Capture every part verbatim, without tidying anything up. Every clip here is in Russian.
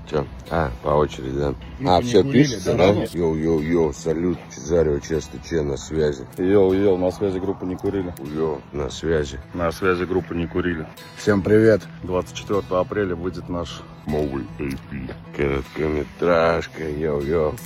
Че? А, по очереди, да? Ну, а, все курили, пишется, да? да? Йоу-йоу-йоу, салют, Чезарево, Честный Че, на связи. Йоу-йоу, на связи группа «Не курили». Йоу, на связи. На связи группа «Не курили». Всем привет. двадцать четвёртого апреля выйдет наш новый эй пи. Короткометражка, йоу-йоу.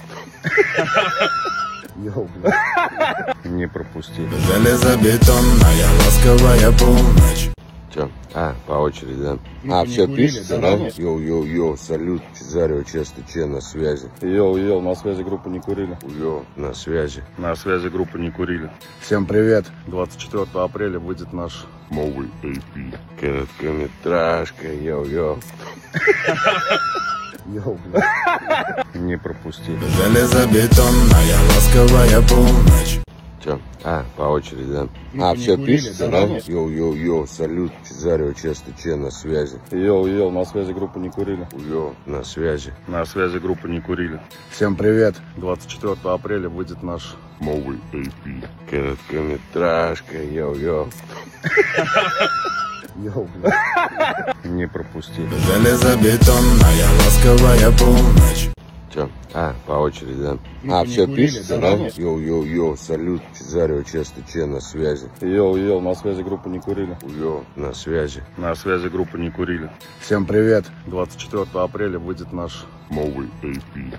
Йоу, бля. Не пропусти. Железобетонная ласковая полночь. Че? А, по очереди, да? Ну, а, не все курили, пишется, да? да? Йоу-йоу-йоу, салют, Чезарево, Честный Че, на связи. Йоу-йоу, на связи группа «Не курили». Йоу, на связи. На связи группа «Не курили». Всем привет. двадцать четвёртого апреля выйдет наш новый эй пи. Короткометражка, йоу-йоу. Йоу, бля. Не пропусти. Железобетонная ласковая полночь. Че? А, по очереди, да? Ну, а, не все курили, пишется, да? да? Йоу-йоу-йоу, салют, Чезарево, Честный Че, на связи. Йоу-йоу, на связи группа «Не курили». Йоу, на связи. На связи группа «Не курили». Всем привет. двадцать четвёртого апреля выйдет наш новый эй пи. Короткометражка, йоу-йоу. Йоу, бля. Не пропусти. Железобетонная ласковая полночь. Че? А, по очереди, да? Ну, а, не все курили, пишется, да? да? Йоу-йоу-йоу, салют, Чезарево, Честный Че, на связи. Йоу-йоу, на связи группа «Не курили». Йоу, на связи. На связи группа «Не курили». Всем привет. двадцать четвёртого апреля выйдет наш новый эй пи.